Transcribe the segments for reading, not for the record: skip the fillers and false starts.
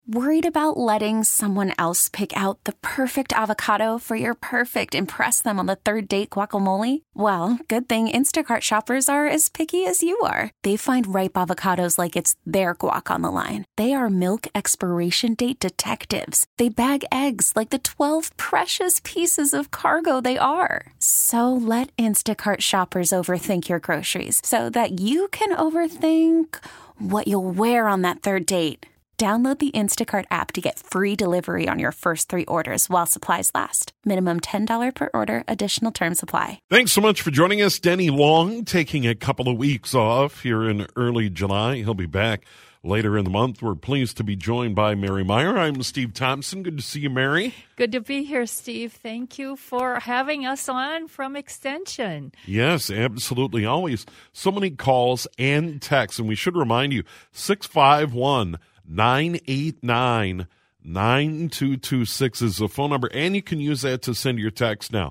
Worried about letting someone else pick out the perfect avocado for your perfect impress them on the third date guacamole? Well, good thing Instacart shoppers are as picky as you are. They find ripe avocados like it's their guac on the line. They are milk expiration date detectives. They bag eggs like the 12 precious pieces of cargo they are. So let Instacart shoppers overthink your groceries so that you can overthink what you'll wear on that third date. Download the Instacart app to get free delivery on your first 3 orders while supplies last. Minimum $10 per order. Additional terms apply. Thanks so much for joining us. Denny Long taking a couple of weeks off here in early July. He'll be back later in the month. We're pleased to be joined by Mary Meyer. I'm Steve Thompson. Good to see you, Mary. Good to be here, Steve. Thank you for having us on from Extension. Yes, absolutely. Always so many calls and texts. And we should remind you, 651-989-9226 is the phone number, and you can use that to send your text now.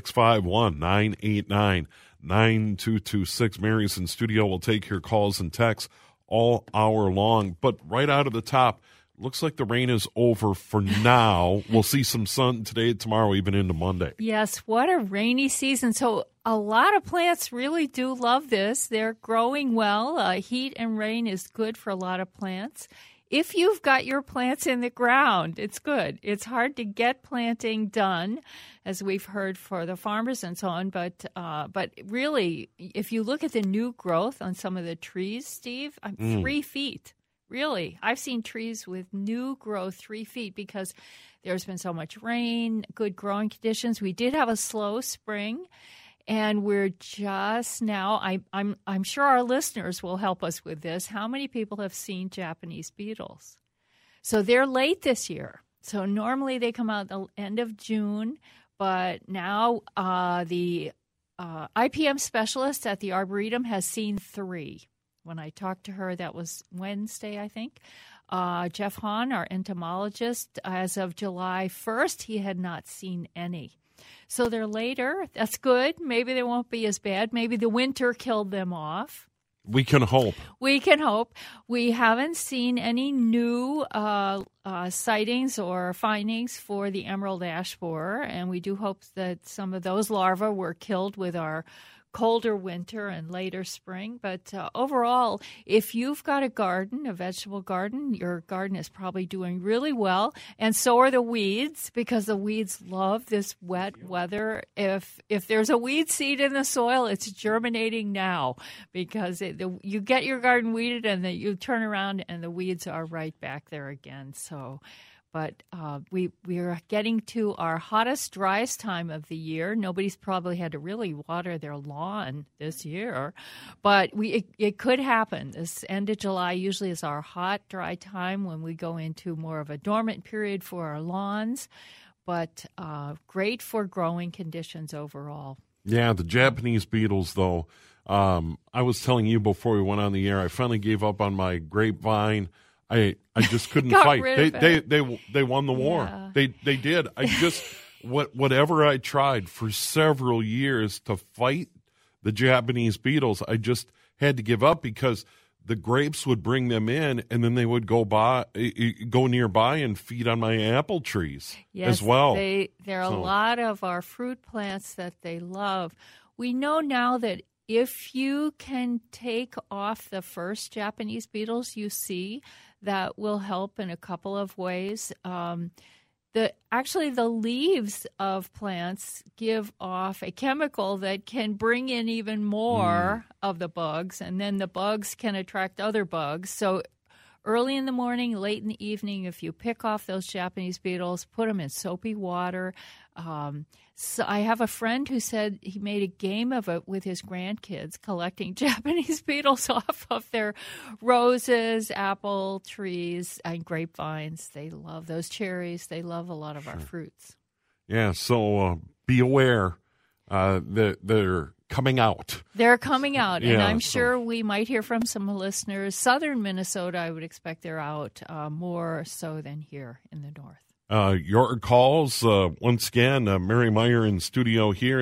651-989-9226. Mary's in studio. Will take your calls and texts all hour long. But right out of the top, looks like the rain is over for now. We'll see some sun today, tomorrow, even into Monday. Yes, what a rainy season. So a lot of plants really do love this. They're growing well. Heat and rain is good for a lot of plants. If you've got your plants in the ground, it's good. It's hard to get planting done, as we've heard for the farmers and so on. But really, if you look at the new growth on some of the trees, Steve, 3 feet. Really, I've seen trees with new growth 3 feet because there's been so much rain, good growing conditions. We did have a slow spring. And we're just now, I'm sure our listeners will help us with this. How many people have seen Japanese beetles? So they're late this year. So normally they come out the end of June, but now the IPM specialist at the Arboretum has seen 3. When I talked to her, that was Wednesday, I think. Jeff Hahn, our entomologist, as of July 1st, he had not seen any. So they're later. That's good. Maybe they won't be as bad. Maybe the winter killed them off. We can hope. We can hope. We haven't seen any new sightings or findings for the emerald ash borer, and we do hope that some of those larvae were killed with our colder winter and later spring. But overall, if you've got a garden, a vegetable garden, your garden is probably doing really well. And so are the weeds, because the weeds love this wet weather. If there's a weed seed in the soil, it's germinating now, because you get your garden weeded and then you turn around and the weeds are right back there again. But we are getting to our hottest, driest time of the year. Nobody's probably had to really water their lawn this year, but it could happen. This end of July usually is our hot, dry time when we go into more of a dormant period for our lawns, but great for growing conditions overall. Yeah, the Japanese beetles, though. I was telling you before we went on the air, I finally gave up on my grapevine. I just couldn't fight. They won the war. Yeah. They did. I just whatever I tried for several years to fight the Japanese beetles, I just had to give up, because the grapes would bring them in, and then they would go nearby and feed on my apple trees as well. There are a lot of our fruit plants that they love. We know now that if you can take off the first Japanese beetles you see, that will help in a couple of ways. The leaves of plants give off a chemical that can bring in even more of the bugs, and then the bugs can attract other bugs. So early in the morning, late in the evening, if you pick off those Japanese beetles, put them in soapy water. So I have a friend who said he made a game of it with his grandkids, collecting Japanese beetles off of their roses, apple trees, and grapevines. They love those cherries. They love a lot of our fruits. Yeah, so be aware that they're coming out. They're coming out, and I'm sure we might hear from some listeners. Southern Minnesota, I would expect they're out more so than here in the north. Your calls, once again, Mary Meyer in studio here,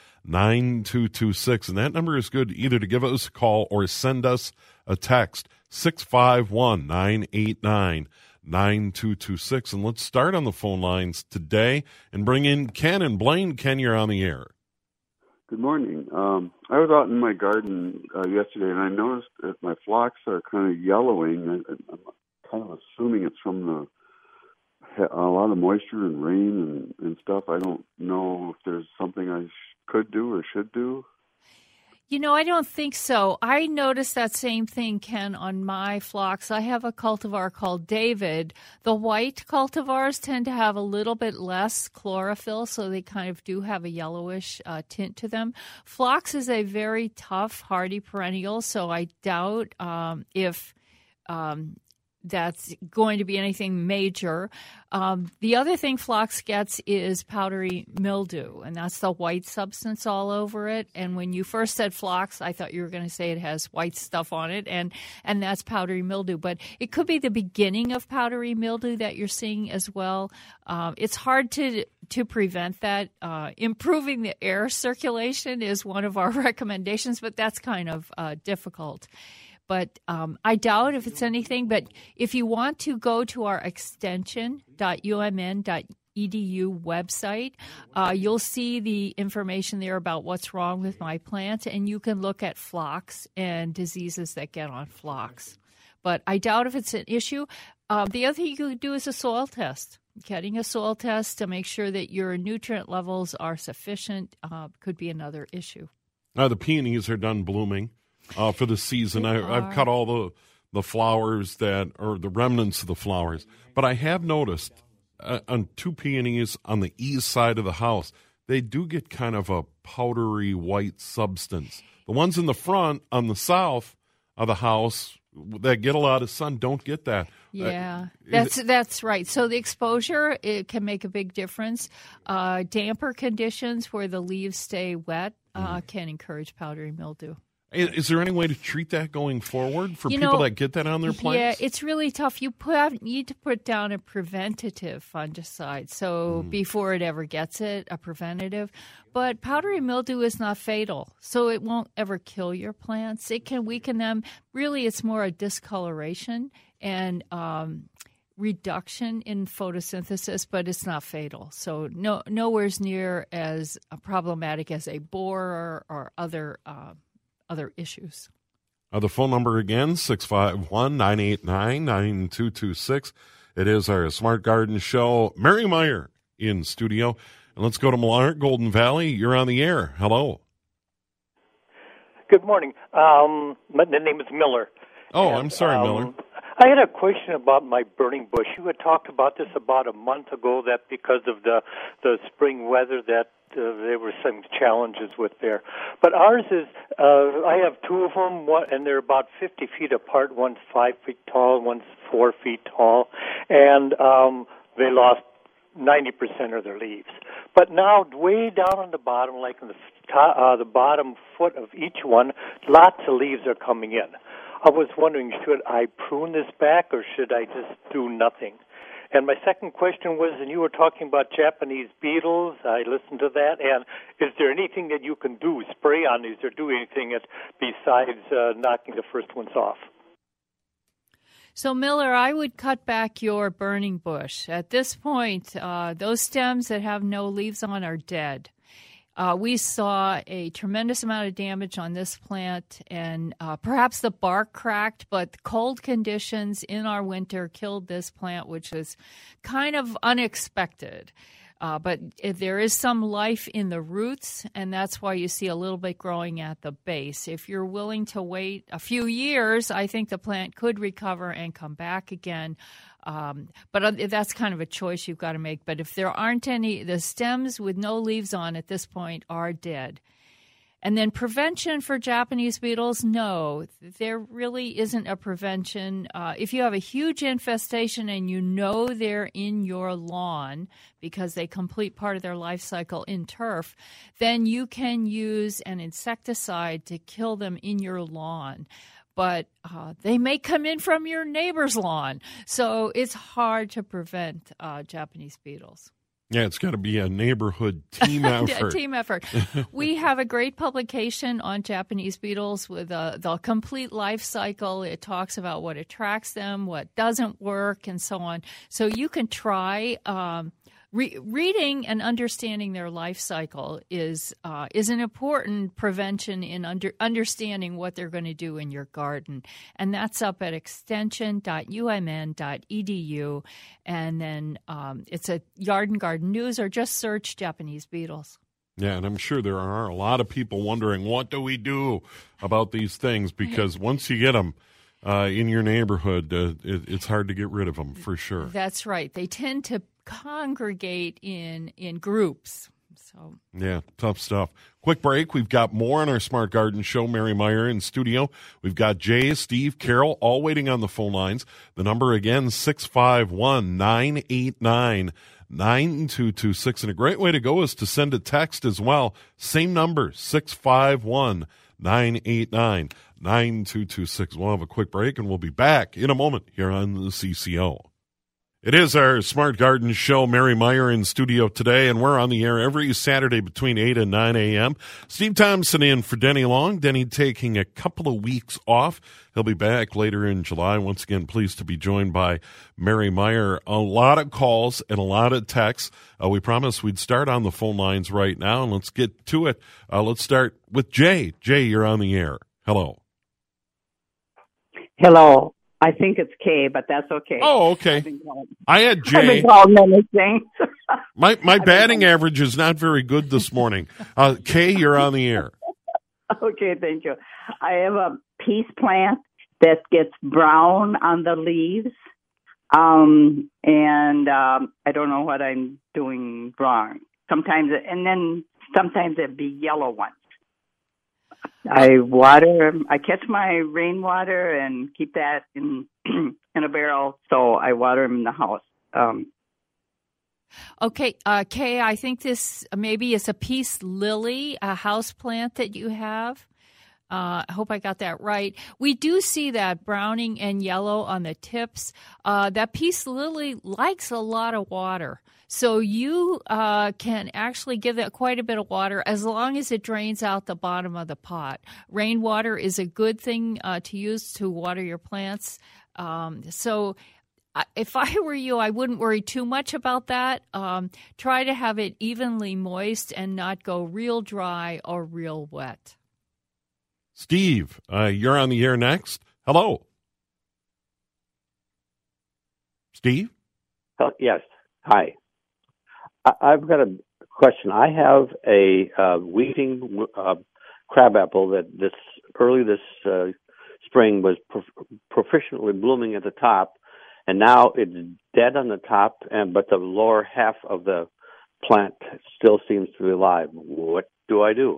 651-989-9226. And that number is good either to give us a call or send us a text, 651-989-9226. And let's start on the phone lines today and bring in Ken and Blaine. Ken, you're on the air. Good morning. I was out in my garden yesterday, and I noticed that my phlox are kind of yellowing. I'm kind of assuming it's from a lot of moisture and rain and stuff. I don't know if there's something I could do or should do. I don't think so. I noticed that same thing, Ken, on my phlox. I have a cultivar called David. The white cultivars tend to have a little bit less chlorophyll, so they kind of do have a yellowish tint to them. Phlox is a very tough, hardy perennial, so I doubt if that's going to be anything major. The other thing phlox gets is powdery mildew, and that's the white substance all over it. And when you first said phlox, I thought you were going to say it has white stuff on it, and that's powdery mildew. But it could be the beginning of powdery mildew that you're seeing as well. It's hard to prevent that. Improving the air circulation is one of our recommendations, but that's kind of difficult. But I doubt if it's anything. But if you want to go to our extension.umn.edu website, you'll see the information there about what's wrong with my plant, and you can look at phlox and diseases that get on phlox. But I doubt if it's an issue. The other thing you could do is a soil test. Getting a soil test to make sure that your nutrient levels are sufficient could be another issue. The peonies are done blooming. For the season. I've cut all the flowers or the remnants of the flowers. But I have noticed on two peonies on the east side of the house, they do get kind of a powdery white substance. The ones in the front on the south of the house that get a lot of sun don't get that. Yeah, that's right. So the exposure, it can make a big difference. Damper conditions where the leaves stay wet can encourage powdery mildew. Is there any way to treat that going forward for people that get that on their plants? Yeah, it's really tough. You need to put down a preventative fungicide. So before it ever gets it, a preventative. But powdery mildew is not fatal, so it won't ever kill your plants. It can weaken them. Really, it's more a discoloration and reduction in photosynthesis, but it's not fatal. So nowhere's near as problematic as a borer or other issues. The phone number again, 651-989-9226. It is our Smart Garden Show. Mary Meyer in studio. And let's go to Millard, Golden Valley. You're on the air. Hello. Good morning. The name is Miller. Oh, I'm sorry, Miller. I had a question about my burning bush. You had talked about this about a month ago, that because of the spring weather that there were some challenges with there. But ours is, I have two of them, and they're about 50 feet apart. One's 5 feet tall, one's 4 feet tall. And they lost 90% of their leaves. But now, way down on the bottom, like in the bottom foot of each one, lots of leaves are coming in. I was wondering, should I prune this back or should I just do nothing? And my second question was, and you were talking about Japanese beetles, I listened to that, and is there anything that you can do, spray on these or do anything besides knocking the first ones off? So, Miller, I would cut back your burning bush. At this point, those stems that have no leaves on are dead. We saw a tremendous amount of damage on this plant, and perhaps the bark cracked, but cold conditions in our winter killed this plant, which was kind of unexpected. But there is some life in the roots, and that's why you see a little bit growing at the base. If you're willing to wait a few years, I think the plant could recover and come back again. But that's kind of a choice you've got to make. But if there aren't any, the stems with no leaves on at this point are dead. And then prevention for Japanese beetles, no, there really isn't a prevention. If you have a huge infestation and you know they're in your lawn because they complete part of their life cycle in turf, then you can use an insecticide to kill them in your lawn. But they may come in from your neighbor's lawn. So it's hard to prevent Japanese beetles. Yeah, it's got to be a neighborhood team effort. Team effort. We have a great publication on Japanese beetles with the complete life cycle. It talks about what attracts them, what doesn't work, and so on. So you can try. Reading and understanding their life cycle is an important prevention in understanding what they're going to do in your garden. And that's up at extension.umn.edu. And then it's a Yard and Garden News, or just search Japanese beetles. Yeah, and I'm sure there are a lot of people wondering, what do we do about these things? Because once you get them in your neighborhood, it's hard to get rid of them, for sure. That's right. They tend to congregate in groups. So yeah, tough stuff. Quick break. We've got more on our Smart Garden Show. Mary Meyer in studio. We've got Jay, Steve, Carol, all waiting on the phone lines. The number again, 651-989-9226. And a great way to go is to send a text as well. Same number, 651-989-9226. We'll have a quick break, and we'll be back in a moment here on the CCO. It is our Smart Garden Show. Mary Meyer in studio today, and we're on the air every Saturday between 8 and 9 a.m. Steve Thompson in for Denny Long. Denny taking a couple of weeks off. He'll be back later in July. Once again, pleased to be joined by Mary Meyer. A lot of calls and a lot of texts. We promised we'd start on the phone lines right now, and let's get to it. Let's start with Jay. Jay, you're on the air. Hello. Hello. I think it's Kay, but that's okay. Oh, okay. I had Jay. I've been called many things. My batting average is not very good this morning. Kay, you're on the air. Okay, thank you. I have a peace plant that gets brown on the leaves, and I don't know what I'm doing wrong. Sometimes it'd be yellow ones. I catch my rainwater and keep that in a barrel, so I water them in the house. Okay, Kay, I think this maybe is a peace lily, a house plant that you have. I hope I got that right. We do see that browning and yellow on the tips. That peace lily likes a lot of water. So you can actually give it quite a bit of water as long as it drains out the bottom of the pot. Rainwater is a good thing to use to water your plants. So if I were you, I wouldn't worry too much about that. Try to have it evenly moist and not go real dry or real wet. Steve, you're on the air next. Hello. Steve? Oh, yes. Hi. I've got a question. I have a weeping crabapple that this spring was proficiently blooming at the top, and now it's dead on the top, but the lower half of the plant still seems to be alive. What do I do?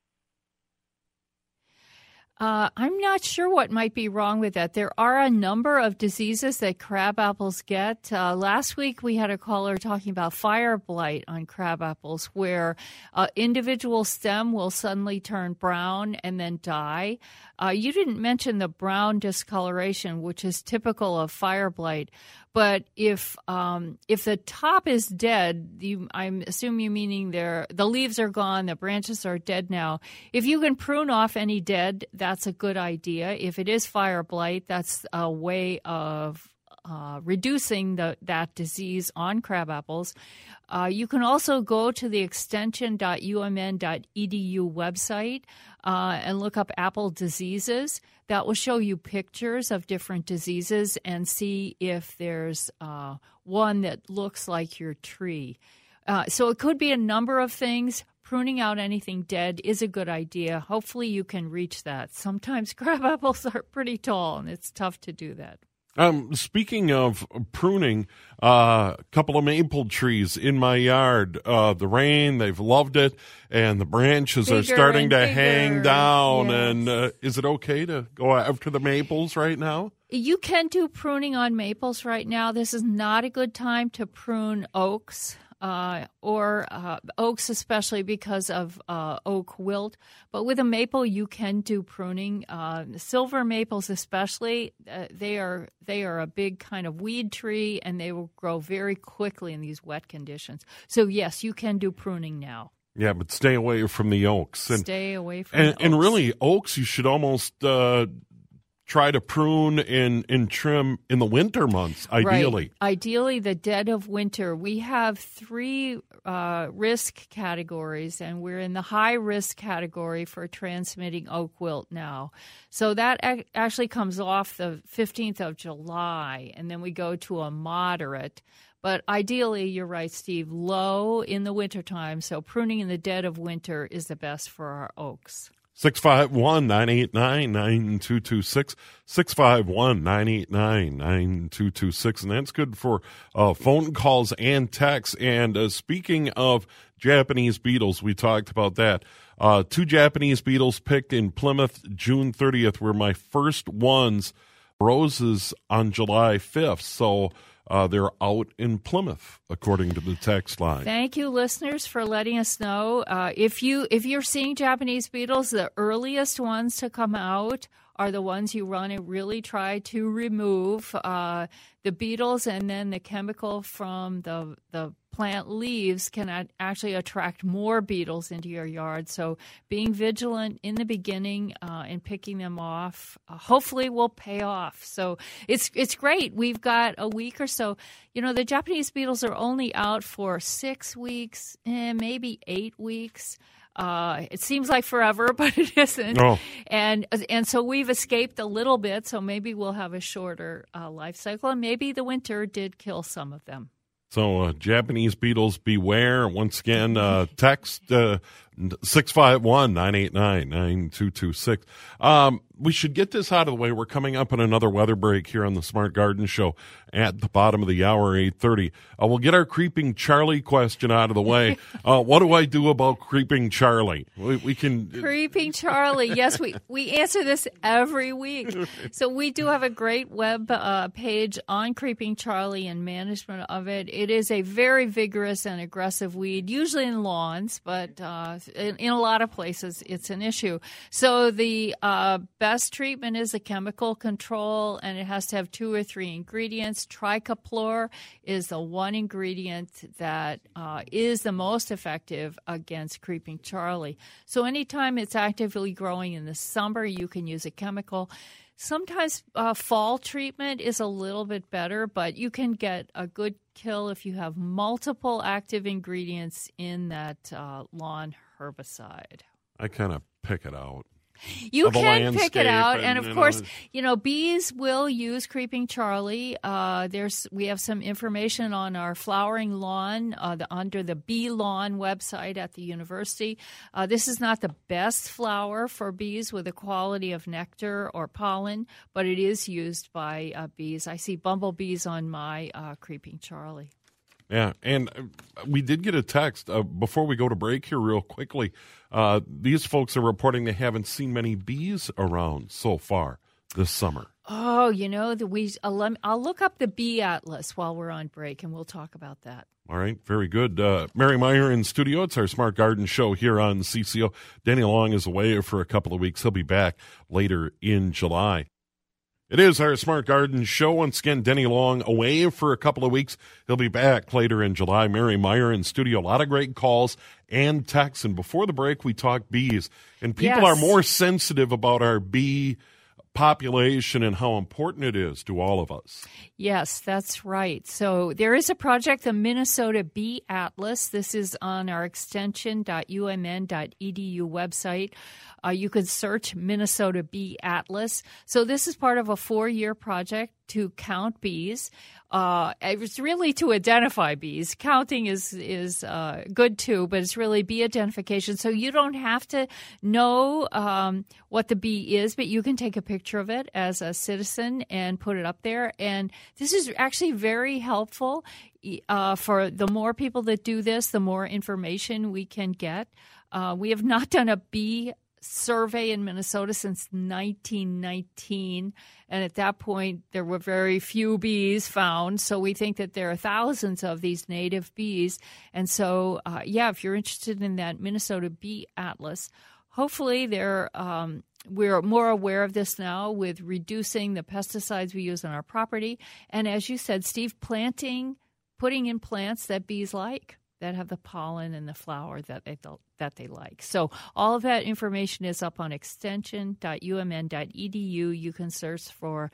I'm not sure what might be wrong with that. There are a number of diseases that crab apples get. Last week we had a caller talking about fire blight on crab apples, where individual stem will suddenly turn brown and then die. You didn't mention the brown discoloration, which is typical of fire blight. But if the top is dead, I'm assuming you meaning the leaves are gone, the branches are dead now. If you can prune off any dead, that's a good idea. If it is fire blight, that's a way of reducing that disease on crab apples. You can also go to the extension.umn.edu website and look up apple diseases. That will show you pictures of different diseases and see if there's one that looks like your tree. So it could be a number of things. Pruning out anything dead is a good idea. Hopefully you can reach that. Sometimes crab apples are pretty tall, and it's tough to do that. Speaking of pruning, a couple of maple trees in my yard. The rain, they've loved it, and the branches are starting to hang down. Yes. And is it okay to go after the maples right now? You can do pruning on maples right now. This is not a good time to prune oaks. or oaks, especially because of oak wilt. But with a maple, you can do pruning. Silver maples, especially, they are a big kind of weed tree, and they will grow very quickly in these wet conditions. So yes, you can do pruning now. Yeah, but stay away from the oaks. Stay away from the oaks. And really, oaks you should almost try to prune and trim in the winter months, ideally. Right. Ideally, the dead of winter. We have 3 risk categories, and we're in the high-risk category for transmitting oak wilt now. So that actually comes off the 15th of July, and then we go to a moderate. But ideally, you're right, Steve, low in the wintertime. So pruning in the dead of winter is the best for our oaks. 651-989-9226, 651-989-9226. And that's good for phone calls and texts. And speaking of Japanese beetles, we talked about that. 2 Japanese beetles picked in Plymouth June 30th were my first ones. Roses on July 5th. So they're out in Plymouth, according to the text line. Thank you, listeners, for letting us know. If you're seeing Japanese beetles, the earliest ones to come out are the ones you want to really try to remove. The beetles and then the chemical from the plant leaves can actually attract more beetles into your yard. So being vigilant in the beginning and picking them off hopefully will pay off. So it's great. We've got a week or so. You know, the Japanese beetles are only out for 6 weeks, maybe 8 weeks. It seems like forever, but it isn't. Oh. And so we've escaped a little bit, so maybe we'll have a shorter life cycle, and maybe the winter did kill some of them. So Japanese beetles, beware. Once again, text 651-989-9226. We should get this out of the way. We're coming up on another weather break here on the Smart Garden Show at the bottom of the hour, 8:30. We'll get our Creeping Charlie question out of the way. What do I do about Creeping Charlie? We can Creeping Charlie. Yes, we answer this every week. So we do have a great web page on Creeping Charlie and management of it. It is a very vigorous and aggressive weed, usually in lawns, but in a lot of places it's an issue. So the best treatment is a chemical control, and it has to have 2 or 3 ingredients. Tricaplor is the one ingredient that is the most effective against Creeping Charlie. So anytime it's actively growing in the summer, you can use a chemical. Sometimes fall treatment is a little bit better, but you can get a good kill if you have multiple active ingredients in that lawn herbicide. I kind of pick it out. You can pick it out, and of course, bees will use Creeping Charlie. We have some information on our flowering lawn under the Bee Lawn website at the university. This is not the best flower for bees with the quality of nectar or pollen, but it is used by bees. I see bumblebees on my Creeping Charlie. Yeah, and we did get a text before we go to break here real quickly. These folks are reporting they haven't seen many bees around so far this summer. Oh, I'll look up the Bee Atlas while we're on break, and we'll talk about that. All right, very good. Mary Meyer in studio. It's our Smart Garden Show here on CCO. Denny Long is away for a couple of weeks. He'll be back later in July. It is our Smart Garden Show. Once again, Denny Long away for a couple of weeks. He'll be back later in July. Mary Meyer in studio. A lot of great calls and texts. And before the break, we talked bees. And people are more sensitive about our bee population and how important it is to all of us. Yes, that's right. So there is a project, the Minnesota Bee Atlas. This is on our extension.umn.edu website. You could search Minnesota Bee Atlas. So this is part of a 4-year project to count bees. It's really to identify bees. Counting is good too, but it's really bee identification. So you don't have to know what the bee is, but you can take a picture of it as a citizen and put it up there. And this is actually very helpful. For the more people that do this, the more information we can get. We have not done a bee survey in Minnesota since 1919, and at that point there were very few bees found, so we think that there are thousands of these native bees. And so, if you're interested in that Minnesota Bee Atlas, hopefully we're more aware of this now with reducing the pesticides we use on our property. And as you said, Steve, putting in plants that bees like, that have the pollen and the flower that they like. So all of that information is up on extension.umn.edu. You can search for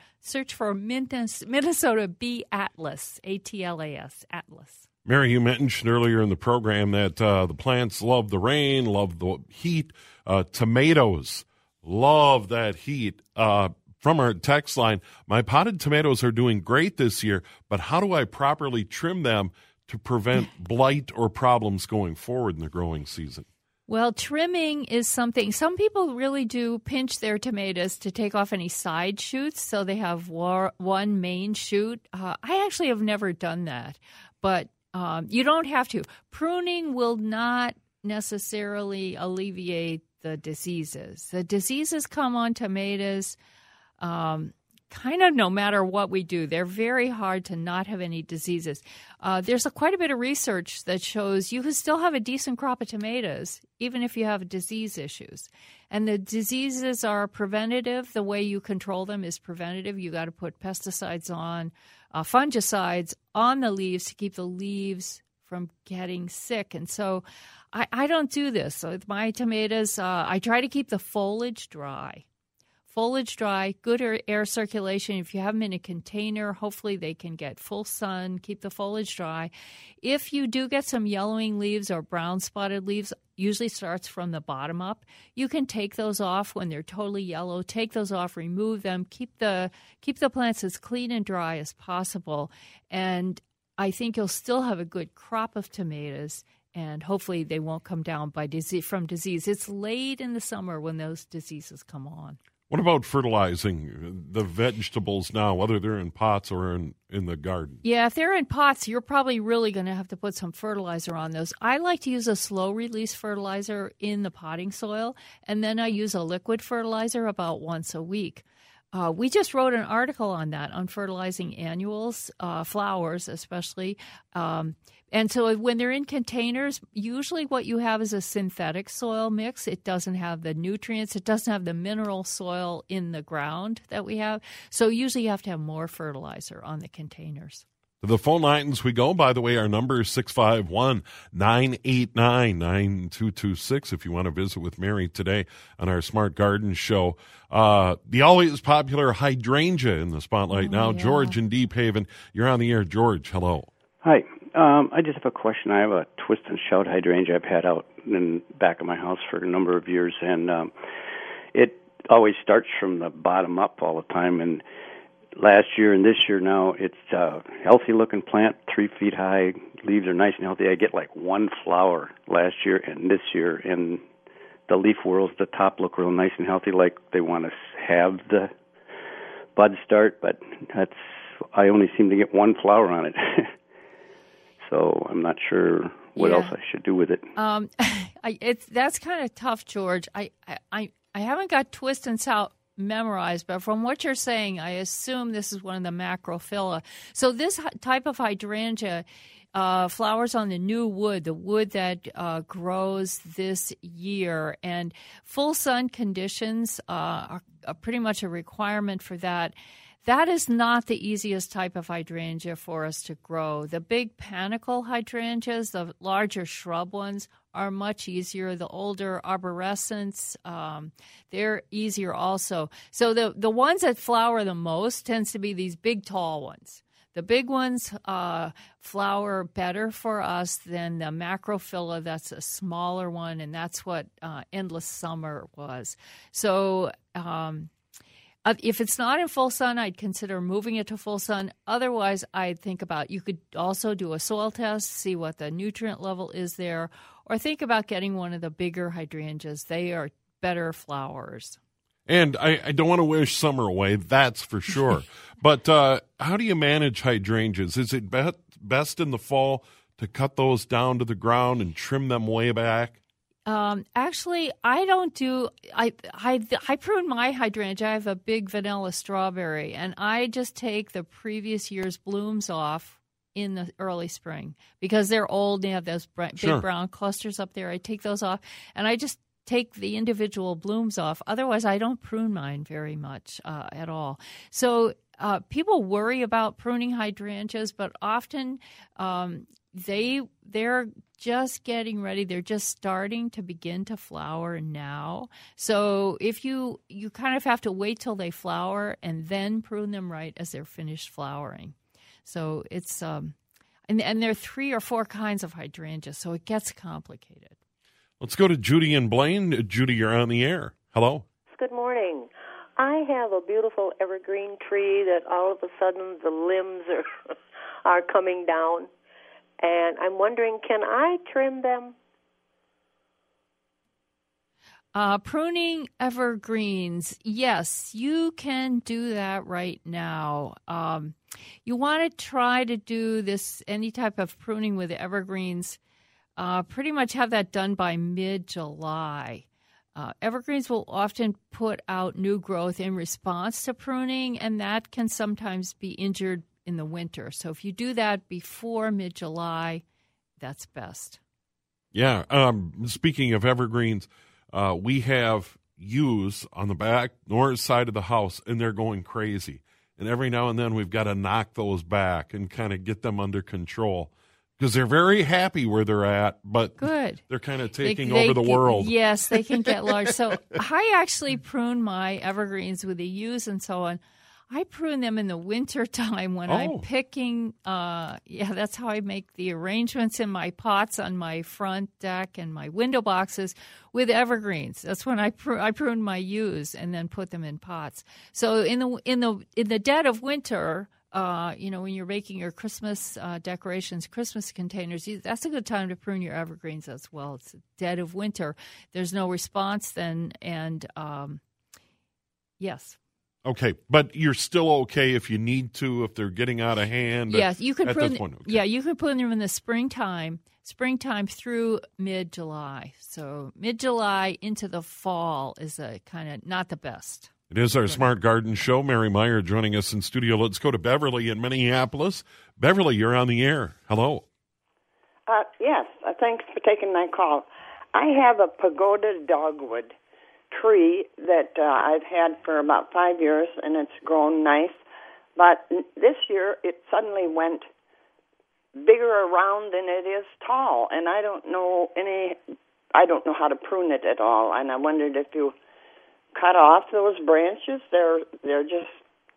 Minnesota Bee Atlas, ATLAS, Atlas. Mary, you mentioned earlier in the program that the plants love the rain, love the heat. Tomatoes love that heat. From our text line, my potted tomatoes are doing great this year, but how do I properly trim them to prevent blight or problems going forward in the growing season? Well, trimming is something. Some people really do pinch their tomatoes to take off any side shoots, so they have one main shoot. I actually have never done that, but you don't have to. Pruning will not necessarily alleviate the diseases. The diseases come on tomatoes kind of no matter what we do. They're very hard to not have any diseases. There's quite a bit of research that shows you can still have a decent crop of tomatoes even if you have disease issues. And the diseases are preventative. The way you control them is preventative. You got to put pesticides on, fungicides on the leaves to keep the leaves from getting sick. And so I don't do this. So with my tomatoes, I try to keep the foliage dry. Foliage dry, good air circulation. If you have them in a container, hopefully they can get full sun, keep the foliage dry. If you do get some yellowing leaves or brown spotted leaves, usually starts from the bottom up, you can take those off when they're totally yellow. Take those off, remove them, keep the plants as clean and dry as possible. And I think you'll still have a good crop of tomatoes, and hopefully they won't come down from disease. It's late in the summer when those diseases come on. What about fertilizing the vegetables now, whether they're in pots or in the garden? Yeah, if they're in pots, you're probably really going to have to put some fertilizer on those. I like to use a slow-release fertilizer in the potting soil, and then I use a liquid fertilizer about once a week. We just wrote an article on that, on fertilizing annuals, flowers especially. And so when they're in containers, usually what you have is a synthetic soil mix. It doesn't have the nutrients. It doesn't have the mineral soil in the ground that we have. So usually you have to have more fertilizer on the containers. To the phone lines we go. By the way, our number is 651-989-9226 if you want to visit with Mary today on our Smart Garden Show. The always popular hydrangea in the spotlight now. Yeah. George in Deep Haven. You're on the air. George, hello. Hi. I just have a question. I have a twist and shout hydrangea I've had out in the back of my house for a number of years, and it always starts from the bottom up all the time. And last year and this year now, it's a healthy-looking plant, 3 feet high. Leaves are nice and healthy. I get like one flower last year and this year, and the leaf whorls at the top look real nice and healthy, like they want to have the bud start, but I only seem to get one flower on it. So I'm not sure what else I should do with it. That's kind of tough, George. I haven't got twist and shout memorized, but from what you're saying, I assume this is one of the Macrophylla. So this type of hydrangea flowers on the new wood, the wood that grows this year, and full sun conditions are pretty much a requirement for that. That is not the easiest type of hydrangea for us to grow. The big panicle hydrangeas, the larger shrub ones, are much easier. The older arborescents, they're easier also. So the ones that flower the most tends to be these big, tall ones. The big ones flower better for us than the Macrophylla. That's a smaller one, and that's what Endless Summer was. So if it's not in full sun, I'd consider moving it to full sun. Otherwise, I'd think about, you could also do a soil test, see what the nutrient level is there, or think about getting one of the bigger hydrangeas. They are better flowers. And I don't want to wish summer away, that's for sure. But how do you manage hydrangeas? Is it best in the fall to cut those down to the ground and trim them way back? Actually, I don't do. I prune my hydrangea. I have a big vanilla strawberry, and I just take the previous year's blooms off in the early spring because they're old. They have those big brown clusters up there. I take those off, and I just take the individual blooms off. Otherwise, I don't prune mine very much at all. So people worry about pruning hydrangeas, but often they're just getting ready. They're just starting to begin to flower now. So if you kind of have to wait till they flower and then prune them right as they're finished flowering. So it's and there are 3 or 4 kinds of hydrangeas, so it gets complicated. Let's go to Judy and Blaine. Judy, you're on the air. Hello. Good morning. I have a beautiful evergreen tree that all of a sudden the limbs are coming down. And I'm wondering, can I trim them? Pruning evergreens, yes, you can do that right now. You want to try to do this, any type of pruning with evergreens, pretty much have that done by mid-July. Evergreens will often put out new growth in response to pruning, and that can sometimes be injured in the winter. So if you do that before mid-July, that's best. Yeah. Speaking of evergreens, we have yews on the back north side of the house, and they're going crazy. And every now and then we've got to knock those back and kind of get them under control because they're very happy where they're at, but Good. They're kind of taking over the world. Yes, they can get large. So I actually prune my evergreens with the yews and so on. I prune them in the winter time when I'm picking. That's how I make the arrangements in my pots on my front deck and my window boxes with evergreens. That's when I prune my yews and then put them in pots. So in the dead of winter, when you're making your Christmas decorations, Christmas containers, that's a good time to prune your evergreens as well. It's the dead of winter. There's no response then, and yes. Okay, but you're still okay if you need to, if they're getting out of hand. Yes, you can prune. Okay. Yeah, you can prune them in the springtime through mid-July. So mid-July into the fall is a kind of not the best. It is our Smart Garden Show. Mary Meyer joining us in studio. Let's go to Beverly in Minneapolis. Beverly, you're on the air. Hello. Yes, thanks for taking my call. I have a pagoda dogwood tree that I've had for about 5 years, and it's grown nice. But this year, it suddenly went bigger around than it is tall, and I don't know how to prune it at all. And I wondered if you cut off those branches. They're just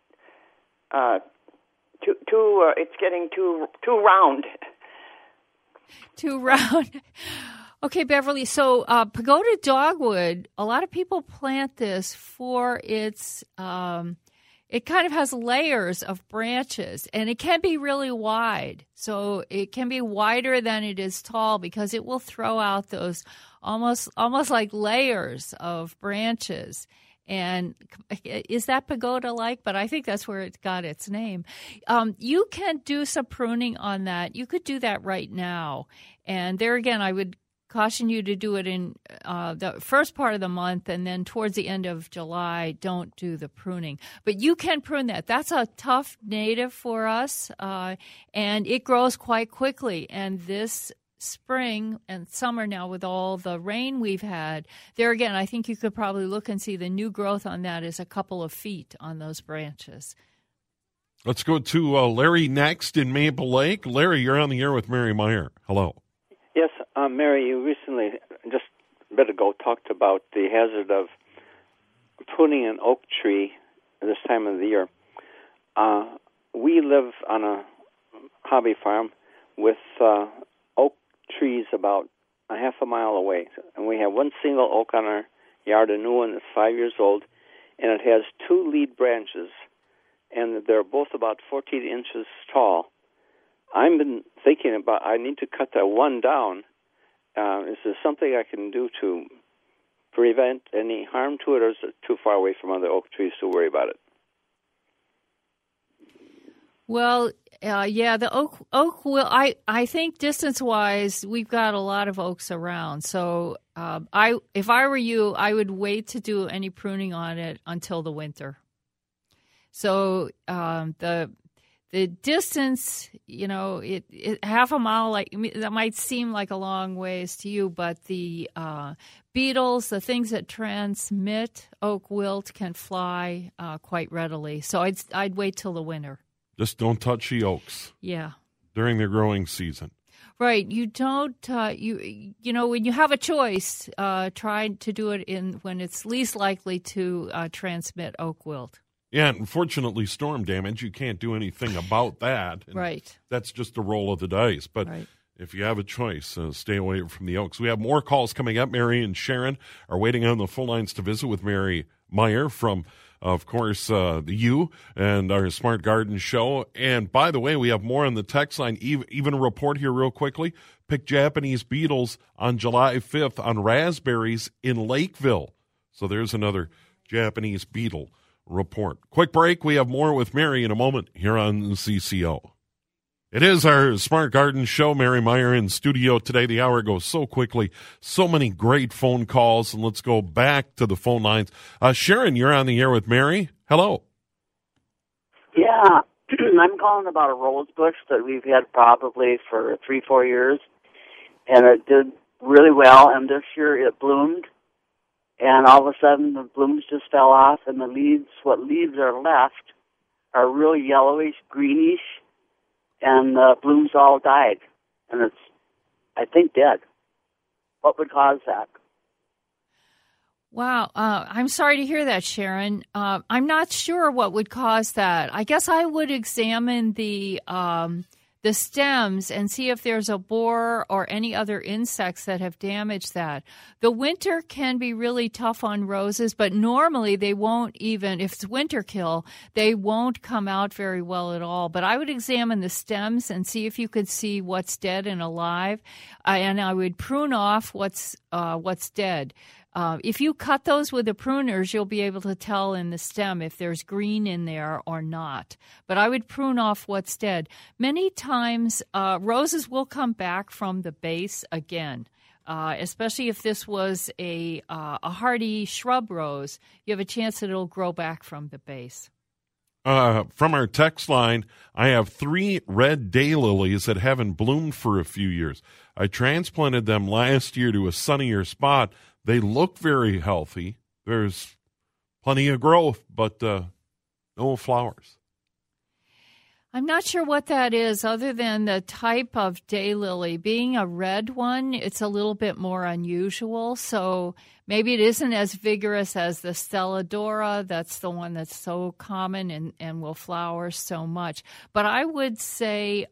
too. It's getting too round. Too round. Okay, Beverly. So pagoda dogwood, a lot of people plant this for its. It kind of has layers of branches, and it can be really wide. So it can be wider than it is tall because it will throw out those almost like layers of branches. And is that pagoda-like? But I think that's where it got its name. You can do some pruning on that. You could do that right now. And there again, I would caution you to do it in the first part of the month, and then towards the end of July, don't do the pruning. But you can prune that. That's a tough native for us, and it grows quite quickly. And this spring and summer now, with all the rain we've had, there again, I think you could probably look and see the new growth on that is a couple of feet on those branches. Let's go to Larry next in Maple Lake. Larry, you're on the air with Mary Meyer. Hello. Yes, Mary, you recently, just a bit ago, talked about the hazard of pruning an oak tree at this time of the year. We live on a hobby farm with oak trees about a half a mile away. And we have one single oak on our yard, a new one that's 5 years old, and it has two lead branches, and they're both about 14 inches tall. I've been thinking about, I need to cut that one down. Is there something I can do to prevent any harm to it, or is it too far away from other oak trees to worry about it? Well, Yeah, the oak will. I think distance-wise, we've got a lot of oaks around. So if I were you, I would wait to do any pruning on it until the winter. So the distance, it half a mile, that might seem like a long ways to you, but the beetles, the things that transmit oak wilt, can fly quite readily. So I'd wait till the winter. Just don't touch the oaks. Yeah. During the growing season. Right. You don't. When you have a choice, try to do it when it's least likely to transmit oak wilt. Yeah, unfortunately, storm damage, you can't do anything about that. Right. That's just a roll of the dice. But if you have a choice, stay away from the oaks. We have more calls coming up. Mary and Sharon are waiting on the phone lines to visit with Mary Meyer from, of course, the U and our Smart Garden Show. And by the way, we have more on the text line. Even a report here real quickly. Pick Japanese beetles on July 5th on raspberries in Lakeville. So there's another Japanese beetle report. Quick break. We have more with Mary in a moment here on CCO. It is our Smart Garden Show. Mary Meyer in studio today. The hour goes so quickly. So many great phone calls. And let's go back to the phone lines. Sharon, you're on the air with Mary. Hello. Yeah. I'm calling about a rose bush that we've had probably for 3-4 years. And it did really well. And this year it bloomed. And all of a sudden the blooms just fell off. And the leaves, what leaves are left, are really yellowish, greenish. And the blooms all died, and it's, I think, dead. What would cause that? Wow. I'm sorry to hear that, Sharon. I'm not sure what would cause that. I guess I would examine the stems and see if there's a borer or any other insects that have damaged that. The winter can be really tough on roses, but normally they won't even, if it's winter kill, they won't come out very well at all. But I would examine the stems and see if you could see what's dead and alive, and I would prune off what's dead. If you cut those with the pruners, you'll be able to tell in the stem if there's green in there or not. But I would prune off what's dead. Many times, roses will come back from the base again, especially if this was a hardy shrub rose. You have a chance that it'll grow back from the base. From our text line, I have 3 red daylilies that haven't bloomed for a few years. I transplanted them last year to a sunnier spot. They look very healthy. There's plenty of growth, but no flowers. I'm not sure what that is other than the type of daylily. Being a red one, it's a little bit more unusual. So maybe it isn't as vigorous as the Stelladora. That's the one that's so common and will flower so much. But I would say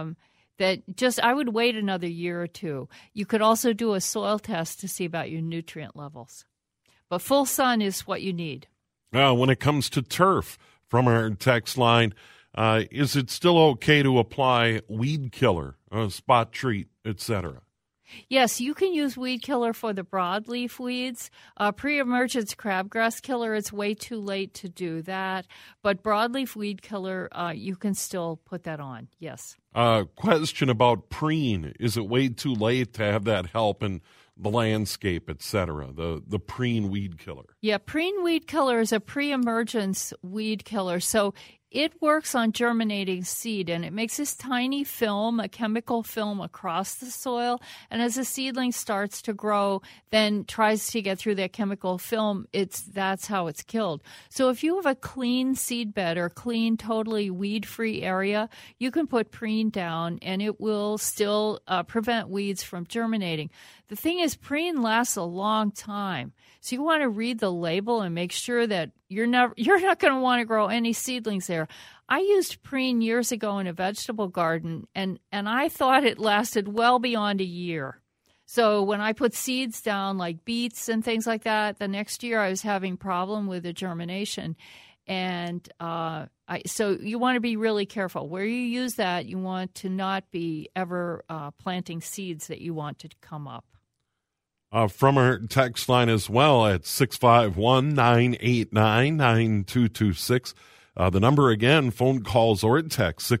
I would wait another year or two. You could also do a soil test to see about your nutrient levels. But full sun is what you need. When it comes to turf, from our text line, is it still okay to apply weed killer, spot treat, etc.? Yes, you can use weed killer for the broadleaf weeds. Pre-emergence crabgrass killer, it's way too late to do that. But broadleaf weed killer, you can still put that on, yes. Question about preen. Is it way too late to have that help in the landscape, etc.? The preen weed killer. Yeah, preen weed killer is a pre-emergence weed killer. So it works on germinating seed, and it makes this tiny film, a chemical film, across the soil. And as the seedling starts to grow, then tries to get through that chemical film, that's how it's killed. So if you have a clean seed bed or clean, totally weed-free area, you can put preen down, and it will still prevent weeds from germinating. The thing is, preen lasts a long time. So you want to read the label and make sure that you're not going to want to grow any seedlings there. I used preen years ago in a vegetable garden, and I thought it lasted well beyond a year. So when I put seeds down like beets and things like that, the next year I was having problem with the germination. And so you want to be really careful. Where you use that, you want to not be ever planting seeds that you want to come up. From our text line as well at 651-989-9226. The number again, phone calls or text,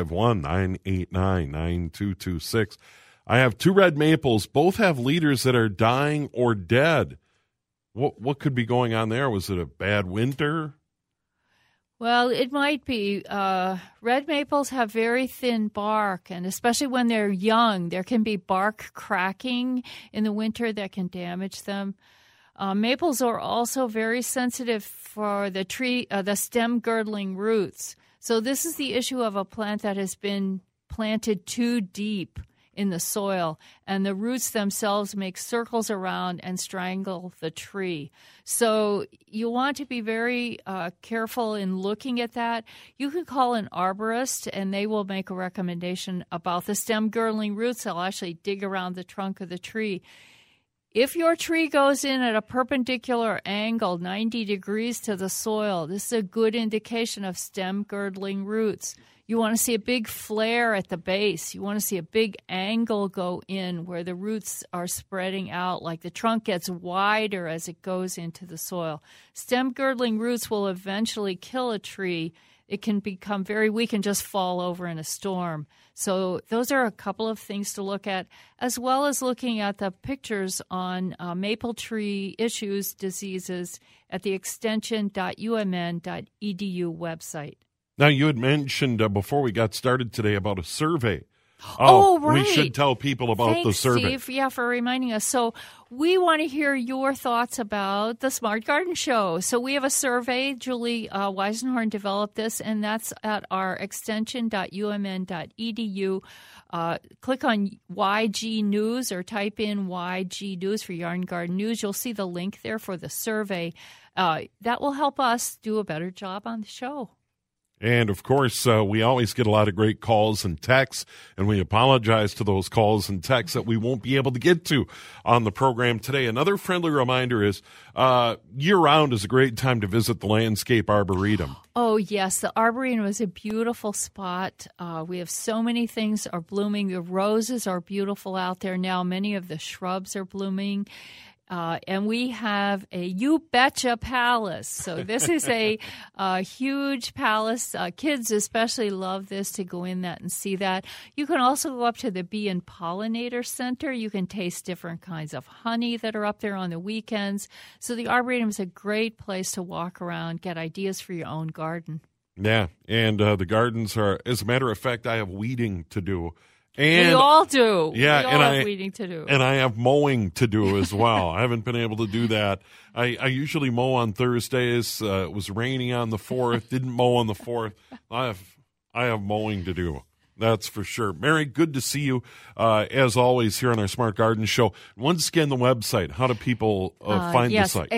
651-989-9226. I have 2 red maples. Both have leaders that are dying or dead. What could be going on there? Was it a bad winter? Well, it might be. Red maples have very thin bark, and especially when they're young, there can be bark cracking in the winter that can damage them. Maples are also very sensitive for the stem girdling roots. So this is the issue of a plant that has been planted too deep in the soil, and the roots themselves make circles around and strangle the tree. So you want to be very careful in looking at that. You can call an arborist, and they will make a recommendation about the stem girdling roots. They'll actually dig around the trunk of the tree. If your tree goes in at a perpendicular angle, 90 degrees to the soil, this is a good indication of stem girdling roots. You want to see a big flare at the base. You want to see a big angle go in where the roots are spreading out, like the trunk gets wider as it goes into the soil. Stem girdling roots will eventually kill a tree. It can become very weak and just fall over in a storm. So those are a couple of things to look at, as well as looking at the pictures on maple tree issues, diseases at the extension.umn.edu website. Now, you had mentioned before we got started today about a survey. Oh, right. We should tell people about the survey. Steve. Yeah, for reminding us. So we want to hear your thoughts about the Smart Garden Show. So we have a survey. Julie Weisenhorn developed this, and that's at our extension.umn.edu. Click on YG News or type in YG News for Yard and Garden News. You'll see the link there for the survey. That will help us do a better job on the show. And, of course, we always get a lot of great calls and texts, and we apologize to those calls and texts that we won't be able to get to on the program today. Another friendly reminder is year-round is a great time to visit the Landscape Arboretum. Oh, yes. The Arboretum is a beautiful spot. We have so many things are blooming. The roses are beautiful out there now. Many of the shrubs are blooming. And we have a You Betcha Palace. So this is a huge palace. Kids especially love this, to go in that and see that. You can also go up to the Bee and Pollinator Center. You can taste different kinds of honey that are up there on the weekends. So the Arboretum is a great place to walk around, get ideas for your own garden. Yeah, and the gardens are, as a matter of fact, I have weeding to do. And, we all do. Yeah, we all have weeding to do. And I have mowing to do as well. I haven't been able to do that. I usually mow on Thursdays. It was rainy on the 4th. Didn't mow on the 4th. I have mowing to do. That's for sure. Mary, good to see you, as always, here on our Smart Garden Show. Once again, the website. How do people find the site?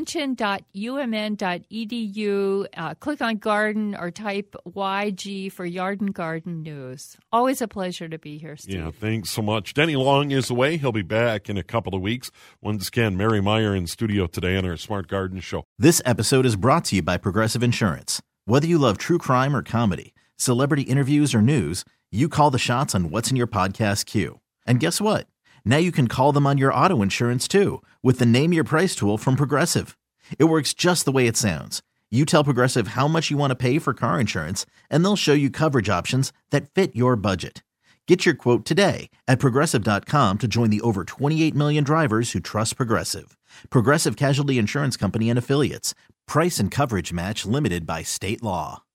extension.umn.edu. Click on garden or type YG for Yard and Garden News. Always a pleasure to be here, Steve. Yeah, thanks so much. Denny Long is away. He'll be back in a couple of weeks. Once again, Mary Meyer in studio today on our Smart Garden Show. This episode is brought to you by Progressive Insurance. Whether you love true crime or comedy, celebrity interviews or news, you call the shots on what's in your podcast queue. And guess what? Now you can call them on your auto insurance too, with the Name Your Price tool from Progressive. It works just the way it sounds. You tell Progressive how much you want to pay for car insurance, and they'll show you coverage options that fit your budget. Get your quote today at Progressive.com to join the over 28 million drivers who trust Progressive. Progressive Casualty Insurance Company and Affiliates. Price and coverage match limited by state law.